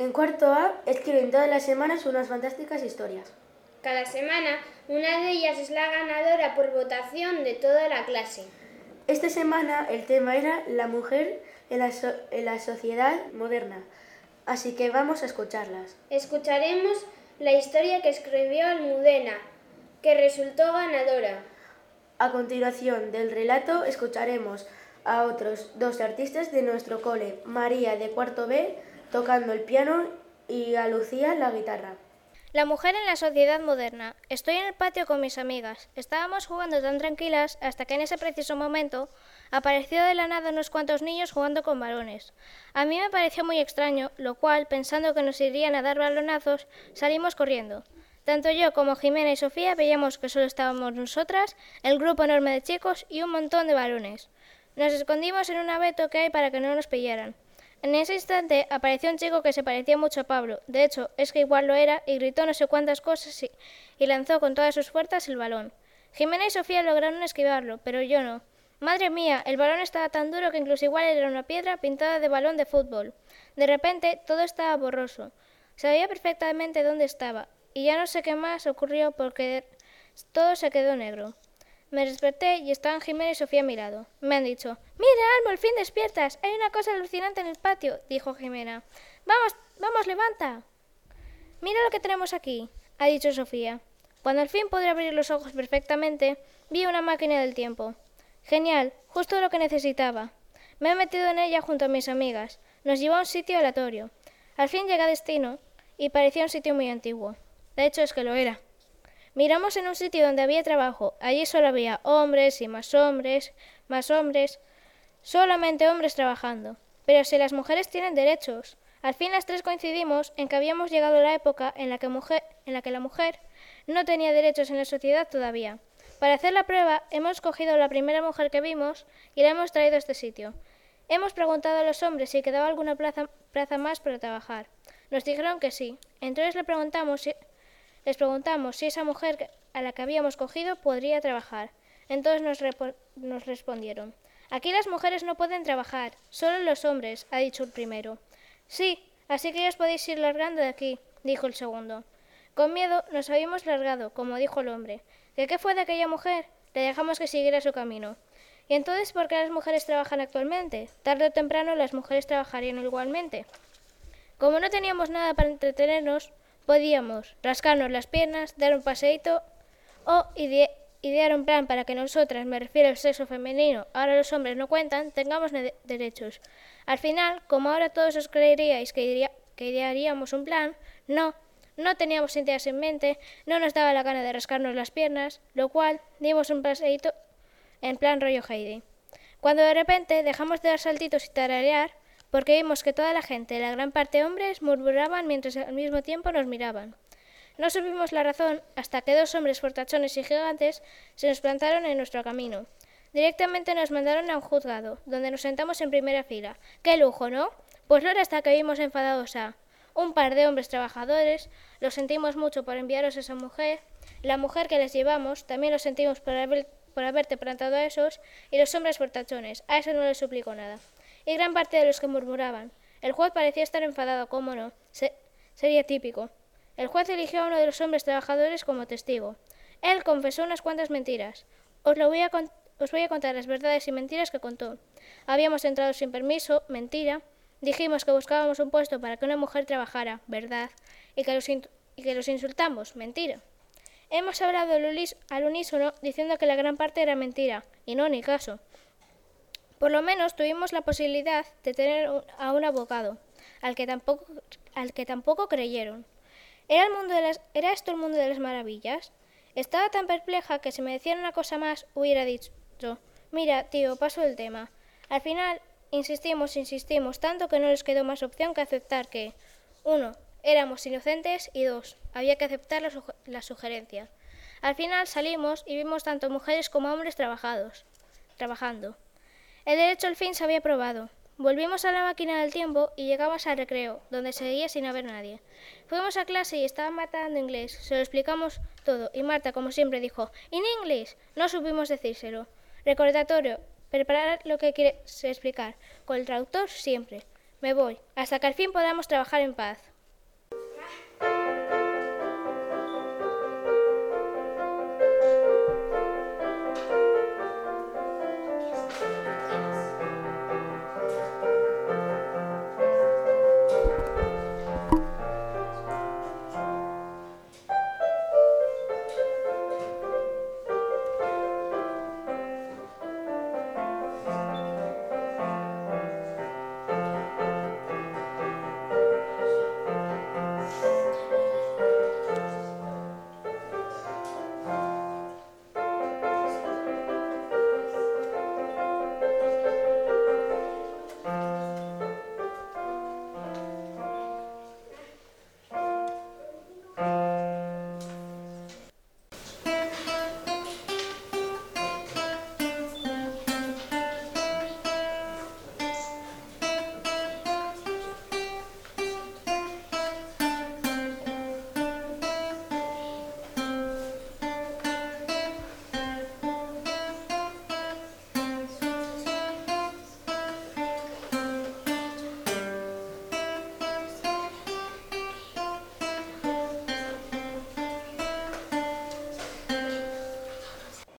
En cuarto A escriben todas las semanas unas fantásticas historias. Cada semana, una de ellas es la ganadora por votación de toda la clase. Esta semana el tema era la mujer en la sociedad moderna, así que vamos a escucharlas. Escucharemos la historia que escribió Almudena, que resultó ganadora. A continuación del relato escucharemos a otros dos artistas de nuestro cole, María de cuarto B tocando el piano y a Lucía la guitarra. La mujer en la sociedad moderna. Estoy en el patio con mis amigas. Estábamos jugando tan tranquilas hasta que en ese preciso momento apareció de la nada unos cuantos niños jugando con balones. A mí me pareció muy extraño, lo cual, pensando que nos irían a dar balonazos, salimos corriendo. Tanto yo como Jimena y Sofía veíamos que solo estábamos nosotras, el grupo enorme de chicos y un montón de balones. Nos escondimos en un abeto que hay para que no nos pillaran. En ese instante apareció un chico que se parecía mucho a Pablo, de hecho es que igual lo era, y gritó no sé cuántas cosas y lanzó con todas sus fuerzas el balón. Jimena y Sofía lograron esquivarlo, pero yo no. Madre mía, el balón estaba tan duro que incluso igual era una piedra pintada de balón de fútbol. De repente todo estaba borroso. Sabía perfectamente dónde estaba, y ya no sé qué más ocurrió porque todo se quedó negro. Me desperté y estaban Jimena y Sofía a mi lado. Me han dicho, «Mira, Almo, al fin despiertas. Hay una cosa alucinante en el patio», dijo Jimena. «Vamos, vamos, levanta». «Mira lo que tenemos aquí», ha dicho Sofía. Cuando al fin pude abrir los ojos perfectamente, vi una máquina del tiempo. Genial, justo lo que necesitaba. Me he metido en ella junto a mis amigas. Nos llevó a un sitio aleatorio. Al fin llegué a destino y parecía un sitio muy antiguo. De hecho, es que lo era. Miramos en un sitio donde había trabajo. Allí solo había hombres y más hombres, solamente hombres trabajando. Pero si las mujeres tienen derechos. Al fin las tres coincidimos en que habíamos llegado a la época en la que la mujer no tenía derechos en la sociedad todavía. Para hacer la prueba hemos cogido la primera mujer que vimos y la hemos traído a este sitio. Hemos preguntado a los hombres si quedaba alguna plaza más para trabajar. Nos dijeron que sí. Entonces les preguntamos si esa mujer a la que habíamos cogido podría trabajar. Entonces nos respondieron, «Aquí las mujeres no pueden trabajar, solo los hombres», ha dicho el primero. «Sí, así que ya os podéis ir largando de aquí», dijo el segundo. Con miedo nos habíamos largado, como dijo el hombre. ¿De qué fue de aquella mujer? Le dejamos que siguiera su camino. ¿Y entonces por qué las mujeres trabajan actualmente? Tarde o temprano las mujeres trabajarían igualmente. Como no teníamos nada para entretenernos, podíamos rascarnos las piernas, dar un paseíto o idear un plan para que nosotras, me refiero al sexo femenino, ahora los hombres no cuentan, tengamos derechos. Al final, como ahora todos os creeríais que idearíamos un plan, no teníamos ideas en mente, no nos daba la gana de rascarnos las piernas, lo cual dimos un paseíto en plan rollo Heidi. Cuando de repente dejamos de dar saltitos y tararear, porque vimos que toda la gente, la gran parte hombres, murmuraban mientras al mismo tiempo nos miraban. No supimos la razón hasta que dos hombres fortachones y gigantes se nos plantaron en nuestro camino. Directamente nos mandaron a un juzgado, donde nos sentamos en primera fila. ¡Qué lujo!, ¿no? Pues no era hasta que vimos enfadados a un par de hombres trabajadores. Lo sentimos mucho por enviaros a esa mujer. La mujer que les llevamos, también lo sentimos por haberte plantado a esos. Y los hombres fortachones, a eso no les suplicó nada. Y gran parte de los que murmuraban. El juez parecía estar enfadado, ¿cómo no? Sería típico. El juez eligió a uno de los hombres trabajadores como testigo. Él confesó unas cuantas mentiras. Os voy a contar las verdades y mentiras que contó. Habíamos entrado sin permiso, mentira. Dijimos que buscábamos un puesto para que una mujer trabajara, verdad. Y que los insultamos, mentira. Hemos hablado al unísono diciendo que la gran parte era mentira, y no, ni caso. Por lo menos tuvimos la posibilidad de tener a un abogado, al que tampoco creyeron. ¿Era esto el mundo de las maravillas? Estaba tan perpleja que si me decían una cosa más hubiera dicho, «Mira, tío, paso el tema». Al final insistimos tanto que no les quedó más opción que aceptar que 1. Éramos inocentes y 2. Había que aceptar la sugerencia. Al final salimos y vimos tanto mujeres como hombres trabajando. El derecho al fin se había aprobado. Volvimos a la máquina del tiempo y llegamos al recreo, donde seguía sin haber nadie. Fuimos a clase y estaba Marta dando inglés. Se lo explicamos todo y Marta, como siempre, dijo «In English». No supimos decírselo. Recordatorio, preparar lo que quieres explicar. Con el traductor siempre. Me voy, hasta que al fin podamos trabajar en paz.